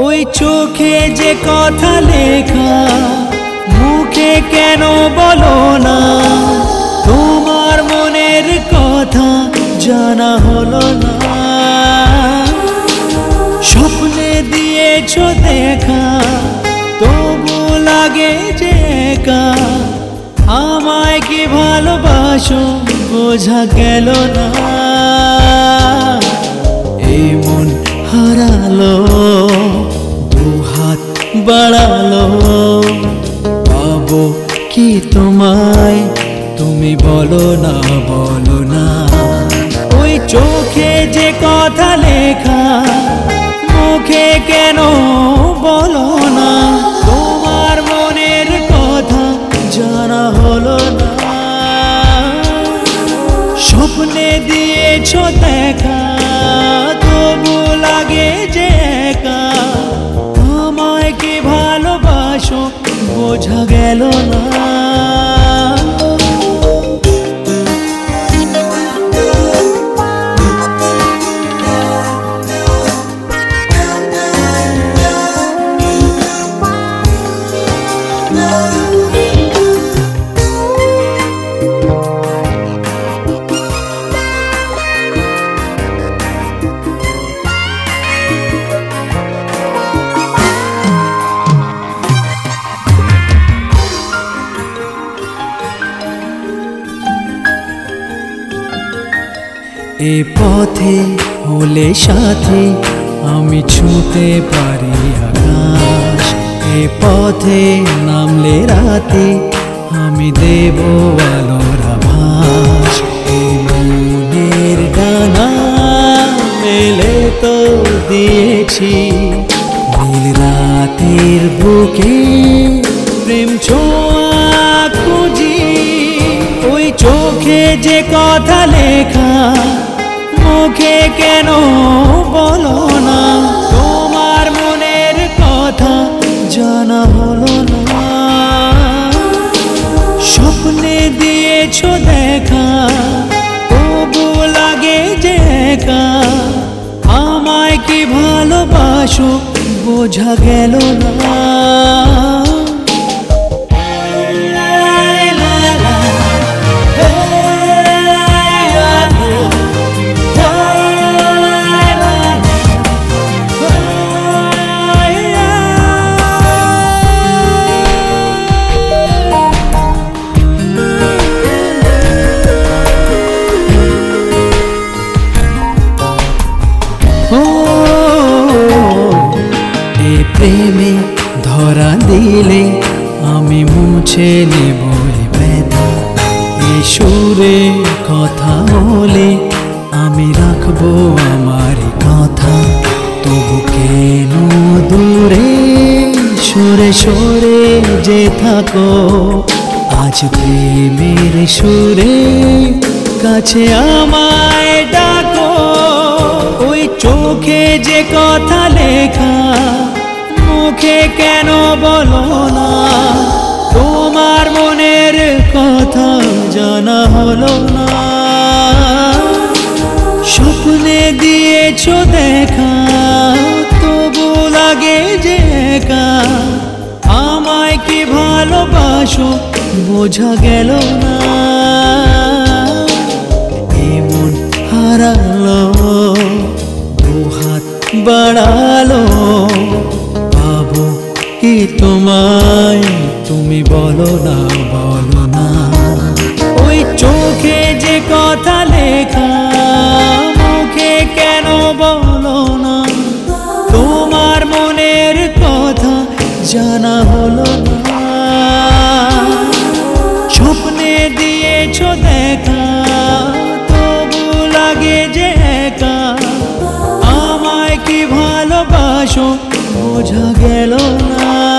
ওই চোখে যে কথা লেখা মুখে কেন বলো না? তোমার মনের কথা জানা হলো না। স্বপ্নে দিয়েছো দেখা তবু লাগে যে একা। আমায় কি ভালোবাসো বোঝা গেল না। এই মন হারালো দুহাত বাড়ালো, পাবো কি তোমায় তুমি বলো না বলো না। ওই চোখে যে কথা লেখা মুখে কেন বলো না? তোমার মনের কথা জানা হলো না। স্বপ্নে দিয়েছো দেখা তবু লাগে যে একা। আমায় কি ভালোবাসো বোঝা গেল না। এ পথে হলে সাথী আমি ছুঁতে পারি আকাশ। এ পথে নামলে রাতে আমি দেব আলোর আভাস। এ মনের ডানা মেলে তো দিয়েছি নীল রাতের বুকে প্রেম ছোঁয়া খুঁজি। ওই চোখে যে কথা লেখা মুখে কেন বলো না? তোমার মনের কথা জানা হলো না। স্বপ্নে দিয়েছো দেখা তবু লাগে যে একা। আমায় কি ভালোবাসো বোঝা গেল না। প্রেমে ধরা দিলে আমি মুছে নেব ব্যথা। এই সুরে কথা বলে আমি রাখবো আমার কথা। তবু কেন দূরে সরে সরে যে থাকো? আজ প্রেমের সুরে কাছে আমায় ডাকো। ওই চোখে যে কথা লেখা মুখে কেন বলো না? তোমার মনের কথা জানা হলো না। স্বপ্নে দিয়েছো দেখা তবু লাগে যে একা। আমায় কি ভালোবাসো বোঝা গেল না। এমন হারালো দুহাত বাড়ালো, পাবো কি তোমায় তুমি বলো না বলো না। ওই চোখে যে কথা লেখা মুখে কেন বলো না? তোমার মনের কথা জানা হলো না। স্বপ্নে দিয়েছো দেখা তবু লাগে যে একা। আমায় কি ভালোবাসো বোঝা গেল না।